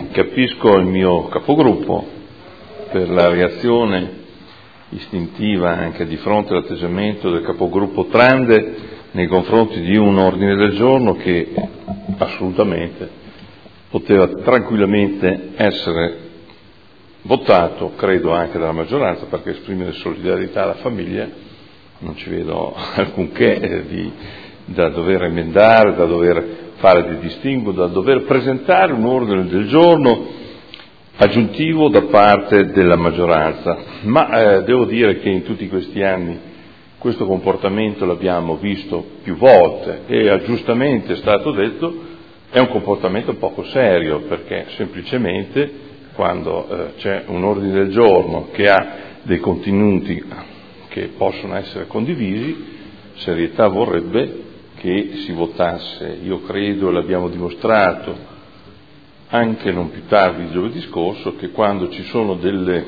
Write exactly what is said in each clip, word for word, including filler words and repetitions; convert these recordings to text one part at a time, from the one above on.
capisco il mio capogruppo per la reazione istintiva anche di fronte all'atteggiamento del capogruppo Trande nei confronti di un ordine del giorno che assolutamente poteva tranquillamente essere votato, credo anche dalla maggioranza, perché esprimere solidarietà alla famiglia non ci vedo alcunché di, da dover emendare, da dover fare dei distinguo, da dover presentare un ordine del giorno aggiuntivo da parte della maggioranza. Ma eh, devo dire che in tutti questi anni questo comportamento l'abbiamo visto più volte e giustamente è stato detto è un comportamento poco serio, perché semplicemente quando eh, c'è un ordine del giorno che ha dei contenuti che possono essere condivisi, serietà vorrebbe che si votasse. Io credo, e l'abbiamo dimostrato anche non più tardi di giovedì scorso, che quando ci sono delle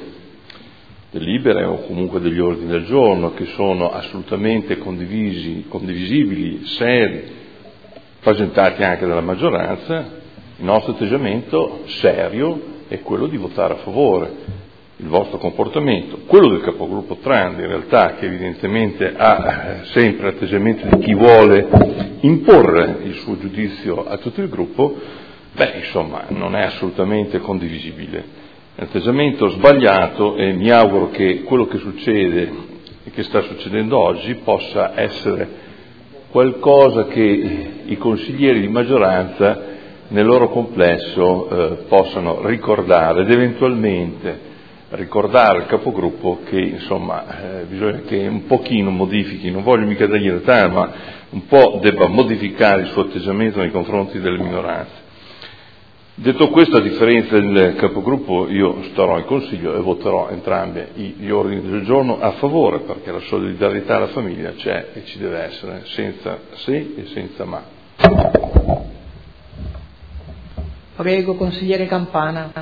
delibere o comunque degli ordini del giorno che sono assolutamente condivisi, condivisibili, seri, presentati anche dalla maggioranza, il nostro atteggiamento serio è quello di votare a favore. Il vostro comportamento, quello del capogruppo Trande in realtà, che evidentemente ha sempre l'atteggiamento di chi vuole imporre il suo giudizio a tutto il gruppo, beh, insomma, non è assolutamente condivisibile. È un atteggiamento sbagliato e mi auguro che quello che succede e che sta succedendo oggi possa essere qualcosa che i consiglieri di maggioranza nel loro complesso eh, possano ricordare ed eventualmente ricordare al capogruppo che insomma eh, bisogna che un pochino modifichi, non voglio mica dargli retare, ma un po' debba modificare il suo atteggiamento nei confronti delle minoranze. Detto questo, a differenza del capogruppo, io starò in consiglio e voterò entrambi gli ordini del giorno a favore, perché la solidarietà alla famiglia c'è e ci deve essere, senza se e senza ma. Prego, consigliere Campana.